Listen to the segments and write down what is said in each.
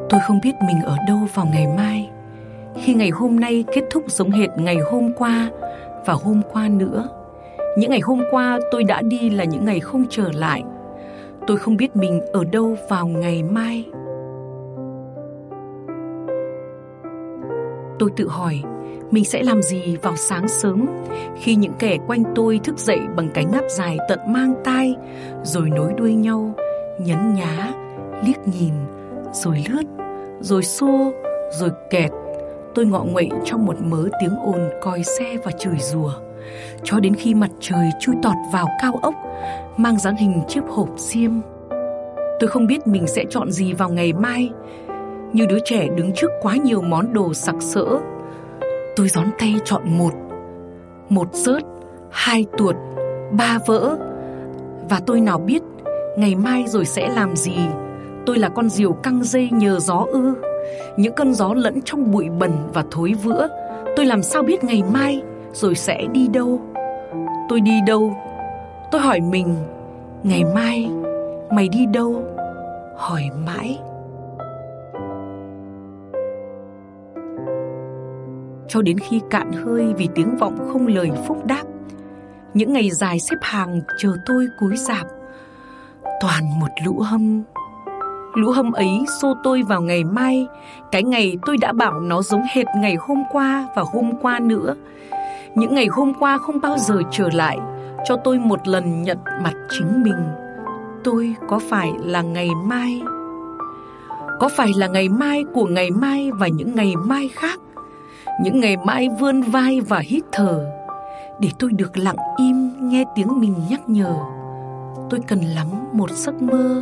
Tôi không biết mình ở đâu vào ngày mai, khi ngày hôm nay kết thúc giống hệt ngày hôm qua và hôm qua nữa. Những ngày hôm qua tôi đã đi là những ngày không trở lại. Tôi không biết mình ở đâu vào ngày mai. Tôi tự hỏi mình sẽ làm gì vào sáng sớm khi những kẻ quanh tôi thức dậy bằng cái ngáp dài tận mang tai, rồi nối đuôi nhau, nhấn nhá, liếc nhìn, rồi lướt, rồi xô, rồi kẹt. Tôi ngọ nguậy trong một mớ tiếng ồn còi xe và chửi rủa, cho đến khi mặt trời chui tọt vào cao ốc, mang dáng hình chiếc hộp diêm. Tôi không biết mình sẽ chọn gì vào ngày mai. Như đứa trẻ đứng trước quá nhiều món đồ sặc sỡ, tôi gión tay chọn một rớt, 2 tuột, 3 vỡ. Và tôi nào biết ngày mai rồi sẽ làm gì. Tôi là con diều căng dây nhờ gió ư? Những cơn gió lẫn trong bụi bẩn và thối vữa. Tôi làm sao biết ngày mai rồi sẽ đi đâu? Tôi đi đâu? Tôi hỏi mình, ngày mai mày đi đâu? Hỏi mãi. Cho đến khi cạn hơi vì tiếng vọng không lời phúc đáp, những ngày dài xếp hàng chờ tôi cúi rạp, toàn một lũ hâm. Lũ hâm ấy xô tôi vào ngày mai, cái ngày tôi đã bảo nó giống hệt ngày hôm qua và hôm qua nữa. Những ngày hôm qua không bao giờ trở lại, cho tôi một lần nhận mặt chính mình. Tôi có phải là ngày mai? Có phải là ngày mai của ngày mai và những ngày mai khác? Những ngày mai vươn vai và hít thở, để tôi được lặng im nghe tiếng mình nhắc nhở. Tôi cần lắm một giấc mơ.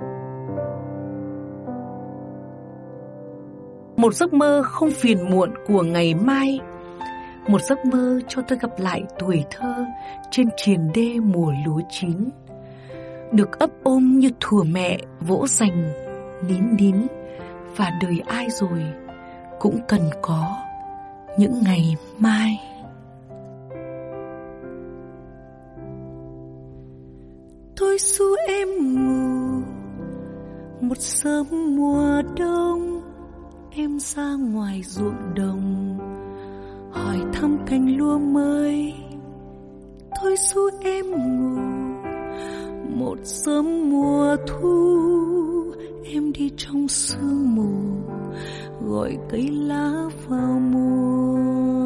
Một giấc mơ không phiền muộn của ngày mai. Một giấc mơ cho tôi gặp lại tuổi thơ trên triền đê mùa lúa chín, được ấp ôm như thuở mẹ vỗ dành, nín nín. Và đời ai rồi cũng cần có những ngày mai. Tôi ru em ngủ một sớm mùa đông, em ra ngoài ruộng đồng hỏi thăm cành lúa mới. Tôi ru em ngủ một sớm mùa thu, em đi trong sương mù gọi cây lá vào mùa.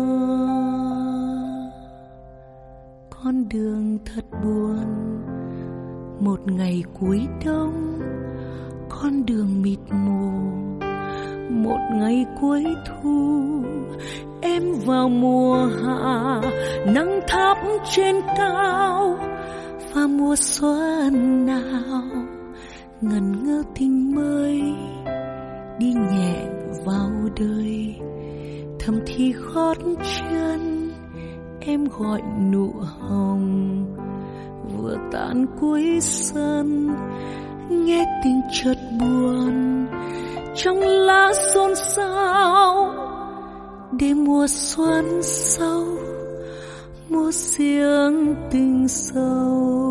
Con đường thật buồn một ngày cuối đông, con đường mịt mù một ngày cuối thu. Em vào mùa hạ nắng thắp trên cao, và mùa xuân nào ngẩn ngơ tình mới đi nhẹ vào đời. Thầm thì gót chân em gọi nụ hồng, vừa tàn cuối sân nghe tình chợt buồn trong lá xôn xao. Để mùa xuân sau mùa riêng tình sâu,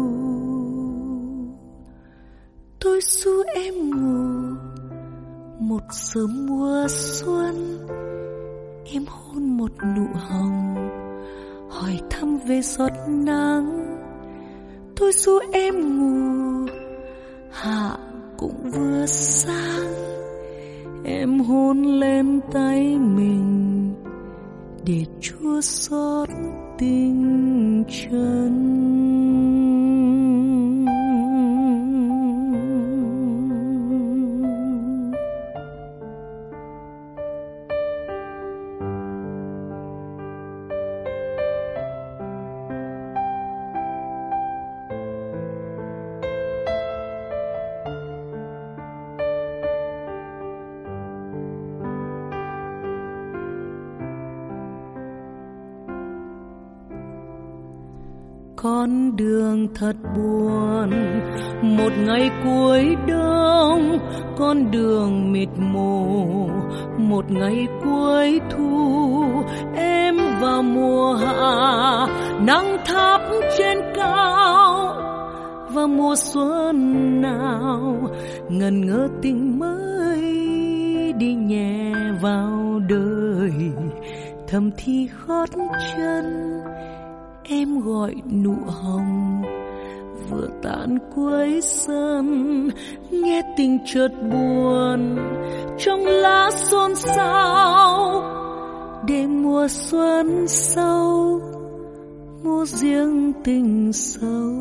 tôi ru em ngủ một sớm mùa xuân. Em hôn một nụ hồng hỏi thăm về giọt nắng. Tôi ru em ngủ hạ cũng vừa sáng, em hôn lên tay mình để chua xót tình chân. Con đường thật buồn một ngày cuối đông, con đường mịt mù một ngày cuối thu. Em vào mùa hạ nắng thắp trên cao, và mùa xuân nào ngần ngơ tình mới đi nhẹ vào đời, thầm thì gót chân em gọi nụ hồng. Vừa tàn cuối xuân nghe tình chợt buồn, trong lá xôn xao để mùa xuân sâu, mua riêng tình sâu.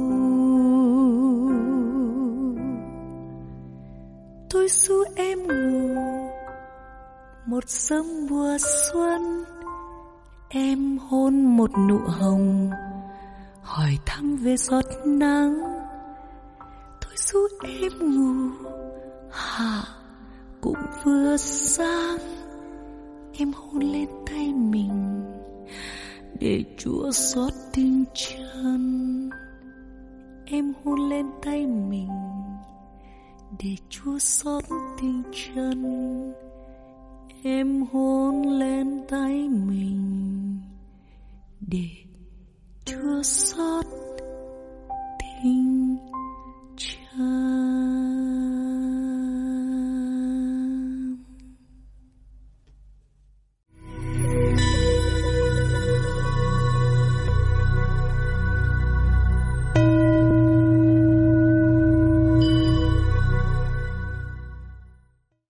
Tôi ru em ngủ một giấc mùa xuân, em hôn một nụ hồng, hỏi thăm về giọt nắng. Tôi ru em ngủ hạ cũng vừa sáng, em hôn lên tay mình để chua xót tình chân. Em hôn lên tay mình để chua xót tình chân. Em hôn lên tay mình để chua xót